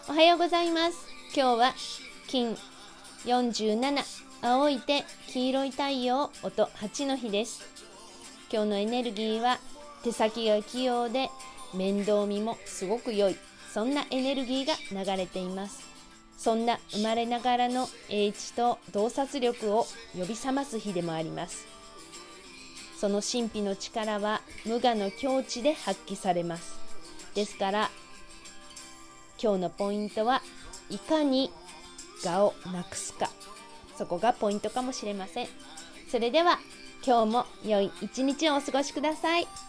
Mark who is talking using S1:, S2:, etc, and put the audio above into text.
S1: おはようございます。今日は金47、青い手、黄色い太陽、音8の日です。今日のエネルギーは手先が器用で面倒見もすごく良い、そんなエネルギーが流れています。そんな生まれながらの英知と洞察力を呼び覚ます日でもあります。その神秘の力は無我の境地で発揮されます。ですから今日のポイントはいかに我をなくすか、そこがポイントかもしれません。それでは今日も良い一日をお過ごしください。